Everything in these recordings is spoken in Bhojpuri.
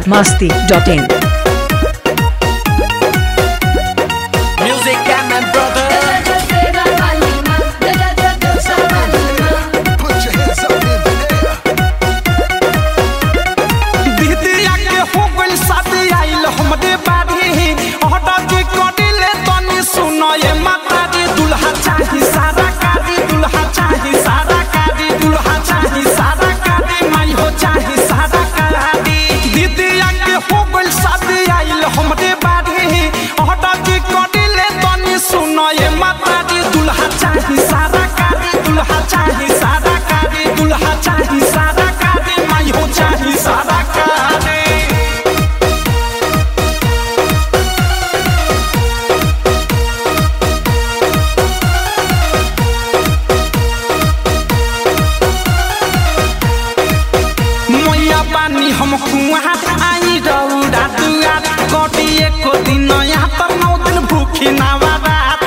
biharmasti.in. Music and my brother. Put your hands up in the air. दीदिया के हो गइल शादी आइल हमरे बाड़ी हटा के कडिले तनी सुनो ये माता दी दुल्हा चाही सारा कादी दुल्हा चाही सारा कादी दुल्हा चाही सारा कादी माई हो चाही सारा कादी दीदिया के हो गइल शादी आइल हमरे बाड़ी हटा के कडिले तनी सुनो ये माता दी दुल्हा चाही सारा कादी दुल्हा चाही सारा कादी दुल्हा चाही सारा कादी माई हो चाही सारा कादी मैया पानी हम कुआं आई रौदा दुआर कटिए को दिन यहाँ पर 9 दिन भूखी नावा रात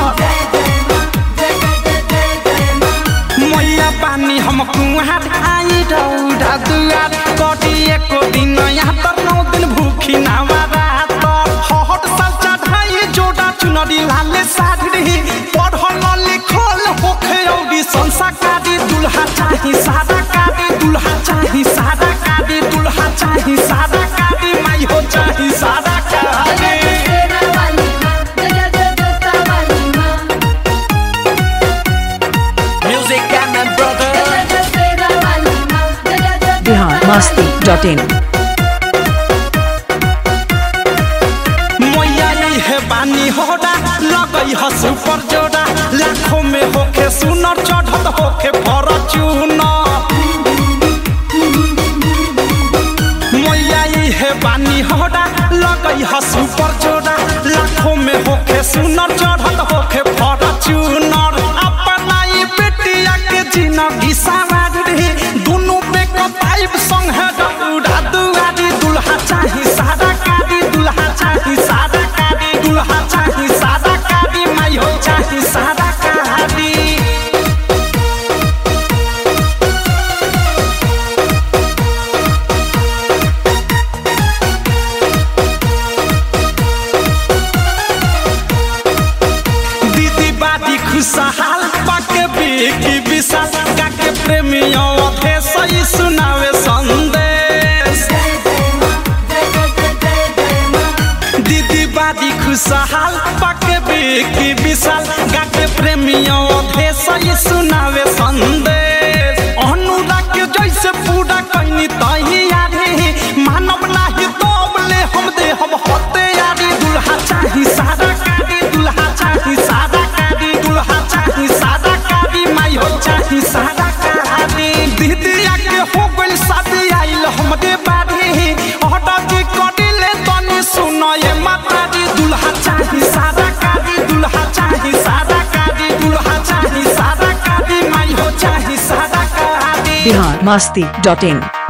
मैया पानी हम कुआं आई रौदा दुआर कटिए को दिन यहाँ पर 9 दिन भूखी नावा रात हट साल चढ़ाई जोड़ा चुनरी लाले साड़ी पढ़ल लिखल होखे औरी संस्कारी दुल्हा चाही सादा कादी दुल्हा चाही सादा कादी दुल्हा चाही सादा कादी माई हो चाही सादा कादी Music and my brother. biharmasti.in. मैया है बानी होड़ा लगई ह सुपर जोड़ा लाखों में होके सुनर चढ़त होके फॉर्च्यूनर मैया है बानी होड़ा लगई ह सुपर जोड़ा लाखों में होके सुनर चढ़त होके फॉर्च्यूनर अपना ई बेटिया के जिंदगी सवार रे दोनों पे कताइब संग है डूडा दुआरी दुल्हा चाही सादा कादी दुल्हा चाही सादा कादी दुल्हा चाही सादा कादी माई हो चाही सादा कादी दीदी बादी खुशहाल पाके बेकी विशाल काके प्रेमियों थे सही सुनावे संदेश दीदी बादी खुशहाल पाके बेकी विशाल काके प्रेमियों थे सही सुनावे संदेश अनुराग के जैसे पूरा कहीं तैयारी मानव नाही तोबले हम दे हम होते यारी दुल्हा चाही सादा कादी दुल्हा चाही सादा कादी दुल्हा चाही सादा कादी माई हो चाही सादा कादी दीदिया के हो गइल शादी आइल हमरे बाड़ी हटा के कडिले तनी सुनो ये माता दी दुल्हा चाही सादा कादी दुल्हा चाही सादा कादी दुल्हा चाही सादा कादी माई हो चाही सादा कादी biharmasti.in.